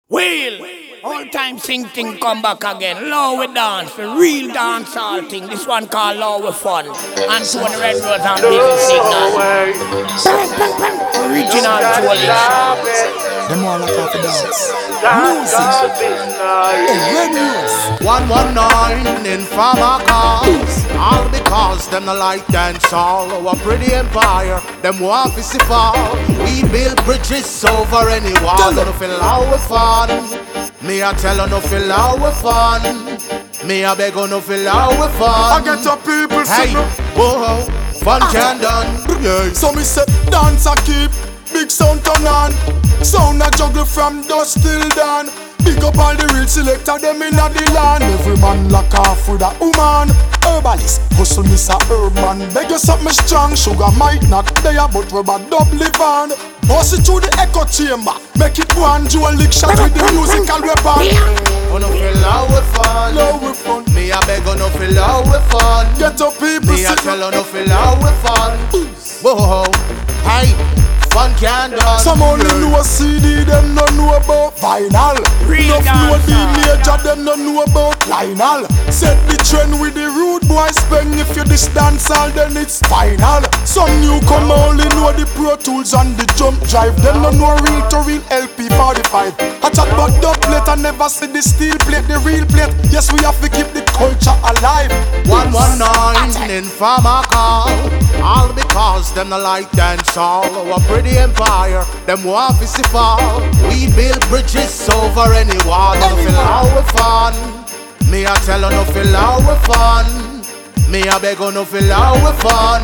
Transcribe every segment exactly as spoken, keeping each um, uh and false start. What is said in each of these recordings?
Wheel, all time sing thing come back again. Low we dance, the real dance all thing. This one called Low we fun. And to the Red Rose and Big Signal. Original Polish. Them all like half a dance. Music. Hey, Red Rose. one one nine in farmer cars. All because them no like dance all. Our pretty empire, them want to see fall. We build bridges over any wall. Don't feel how we fun. Me a tell her no feel how we fun. Me a beg her no feel how we fun. I get your people hey, whoa, fun can done. Yeah. So me say dance a keep. Big sound turn on. Sound a juggle from dusk till dawn. Big up all the real selector, them in the land. Every man lock off with a woman. Herbalist, hustle Mister Urban. Beg you something strong, sugar might not there, but rubber double van. Bust it through the echo chamber, make it one dual lick shot with the musical weapon. Oh no feel how we fun, how we fun. Me a beg, oh no feel how we fun. Get up people, me a tell her no feel how we fun. Whoa, hey. Fun can done. Some only know C D, them no know about vinyl. Enough know the major, them no know about Lionel. Set the trend with the rude boy speng. If you this dance all, then it's final. Some newcomer only know the Pro Tools and the jump drive. Them no know real to real L P forty-five. I chat about the plate and never see the steel plate, the real plate. Yes, we have to keep the culture alive. one one nine in farmer call. All because them no like dance all. Our pretty empire, them want to see fall. We build bridges over any wall. Don't feel how we fun. Me a tell her no feel how we fun. Me a beg her no feel how we fun.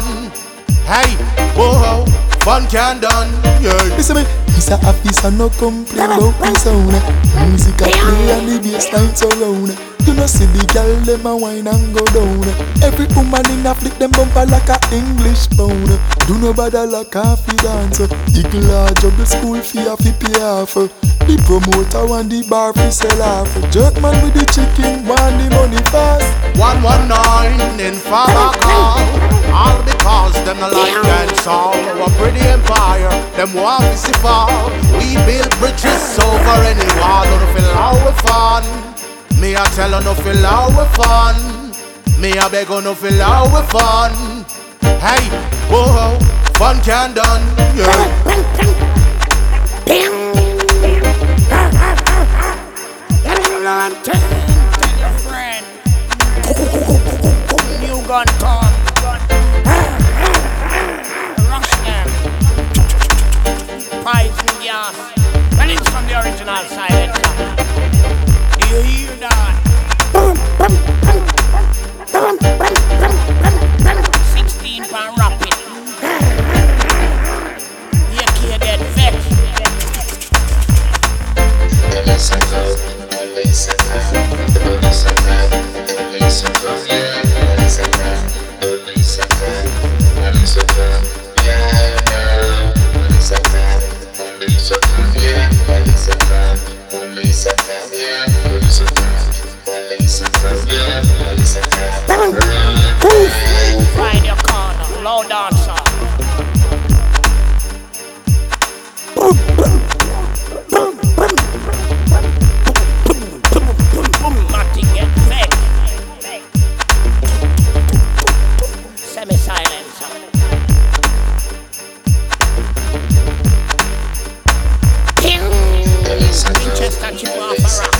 Hey, whoa, fun can done. Yeah. Listen me, it's a office and no complain about me sound. Music a play and the bass line surround. You know see the girl them a wine and go down. Every woman in a flick them bumper like a English pound. Do no bother like a fi dance. Eagle a juggle school fee a fi pay off. The promoter want the bar fi sell off. Jerkman with the chicken want the money fast. one one nine in farmer call. All because them no like dance all. Our pretty empire, them want to see fall. We build bridges over any wall. Don't feel how we fun. Me a tell her no feel how we fun. Me a beg her no feel how we fun. Hey, whoa, fun can done. Yeah. Tell your friend. New gun come. Rush them. Poison gas. Well, it's from the original silent. Do you hear that? sixteen pound rapid. You can't get vexed. Listen up, listen up, listen up, listen up, yeah, listen up, listen up, listen up, yeah, listen up, listen up, yeah, listen up, listen up, yeah, listen up, listen up, yeah, listen up. Find your corner, low dancer. Semi-silencer. Winchester chip off a rock.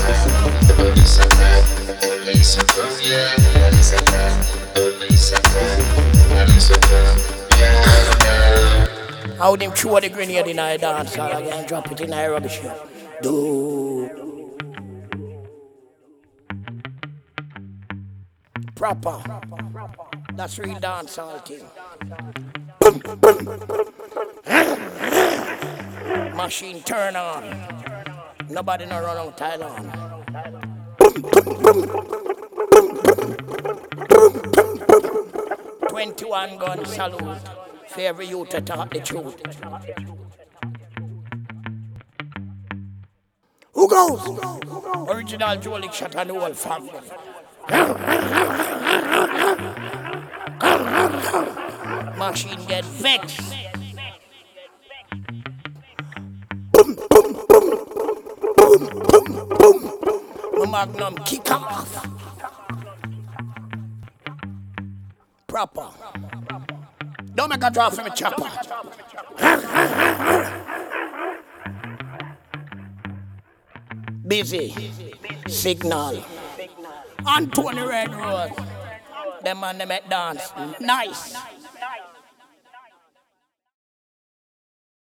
How them throw the grenade in a dance hall again, drop it in a rubbish heap. Do proper. That's real dance hall thing. Machine turn on. Nobody no run out Thailand. Twenty-one gun salute for every youth to talk the truth. Who goes? Original Jolik shot and the whole family. Machine get vexed. Boom, boom, boom, boom, boom. boom, boom. My magnum kick off. Proper. Don't make a draw from a chopper. Busy. Signal. Anthony Red Rose. Them man they make dance. Nice.